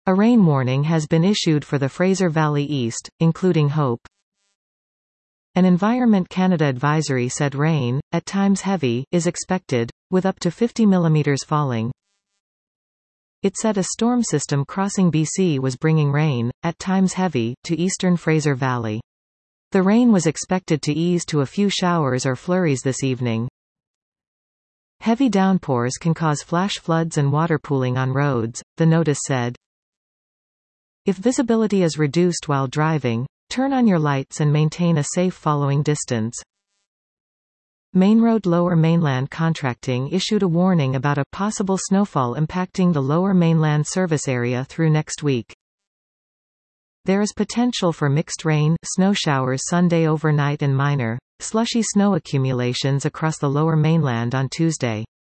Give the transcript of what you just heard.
A rain warning has been issued for the Fraser Valley East, including Hope. An Environment Canada advisory said rain, at times heavy, is expected, with up to 50 mm falling. It said a storm system crossing BC was bringing rain, at times heavy, to eastern Fraser Valley. The rain was expected to ease to a few showers or flurries this evening. Heavy downpours can cause flash floods and water pooling on roads, the notice said. If visibility is reduced while driving, turn on your lights and maintain a safe following distance. Mainroad Lower Mainland Contracting issued a warning about a possible snowfall impacting the Lower Mainland service area through next week. There is potential for mixed rain, snow showers Sunday overnight and minor, slushy snow accumulations across the Lower Mainland on Tuesday.